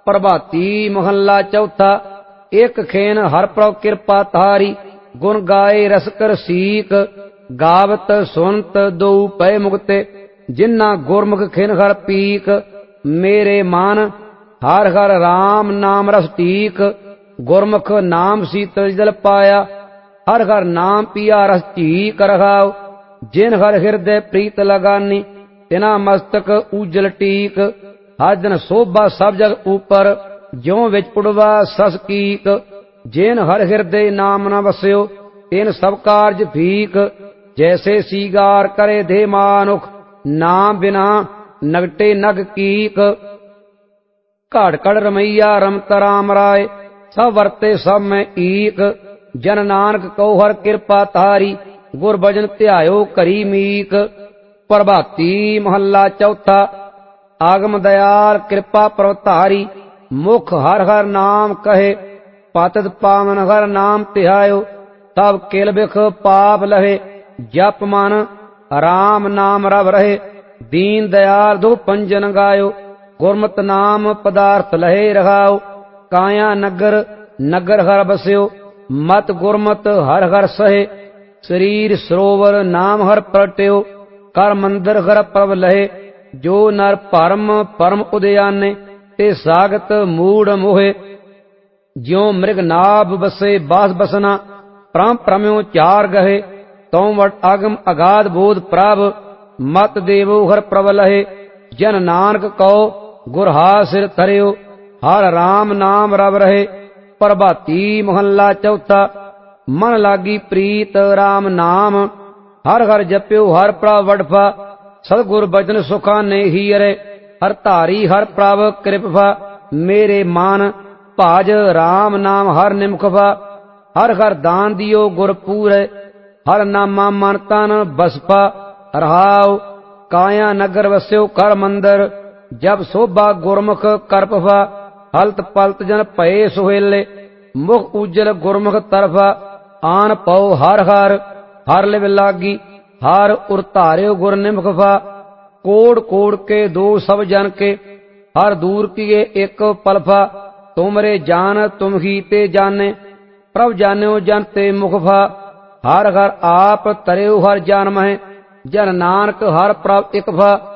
प्रभाती महला चौथा। एक खेन हर प्रभ कृपा तारी, गुण गाए रसकर सीक। गावत सुनत दो पै मुक्ते, जिन्ना गुरमुख खिन हर पीक। मेरे मन हर हर राम नाम रस टीक, गुरमुख नाम शीतल जल पाया। हर हर नाम पिया रस चीक रखाओ, जिन हर हृदय प्रीत लगानी, तिना मस्तक उजल टीक। हर दिन शोभा सब जग ऊपर, ज्यों विच पुड़वा सस कीक। जिन हर हृदय नाम न बस्यो, तिन सब कारज फीक। जैसे सीगार करे दे मानुख, नाम बिना नगटे नग कीक। घड़ घड़ रमैया रमत राम राय, सब वरते सब में ईक। जन नानक कहो हर कृपा तारी, गुर भजन ध्यायो करी मीक। प्रभाती महला चौथा। आगम दयाल कृपा प्रवतारी, मुख हर हर नाम कहे। पतित पावन हर नाम ध्यायो, तब किल बिख पाप लहे। जप मन राम नाम रव रहे, दीन दयाल दो पंजन गायो। गुरमत नाम पदार्थ लहे रखाओ, काया नगर नगर हर बस्यो। मत गुरमत हर हर सहे, शरीर सरोवर नाम हर प्रगट्यो। कर मंदिर हर प्रभ लहे, जो नर परम परम उदयाने। ते सागत मूढ़ मोहे, ज्यों मृग नाभ बसे बास बसना। परम प्रम्यो चार गहे, तौ वट अगम अगाध बोध प्रभ। मत देवो हर प्रभ लहे, जन नानक कहो गुर हार सिर धरियो। हर राम नाम रव रहे, प्रभाती महला चौथा। मन लागी प्रीत राम नाम, हर हर जप्यो हर प्रभ वडफा। सतगुर बचन सुखा ने ही अरे, हर धारी हर प्रभ कृपा। मेरे मन भाज राम नाम हर निमखफा। हर हर दान दियो गुर पूरे, हर नामा मन तन बसपा। रहाओ काया नगर वस्यो कर मंदर, जब शोभा गुरमुख करपफा। हलत पलत जन भये सुहेले, मुख उज्जल गुरमुख तरफा। आन पौ हर हर हर लिव लागी, हर उर धार्यो गुर निमखफा। कोड़ कोड़ के दो सब जन के, हर दूर किए एक पलफा। तुमरे जान तुम ही ते जाने, प्रभ जान्यो जन ते मुखफा। हर हर आप तरेउ हर जान मह, जन नानक हर प्रभ इकफा।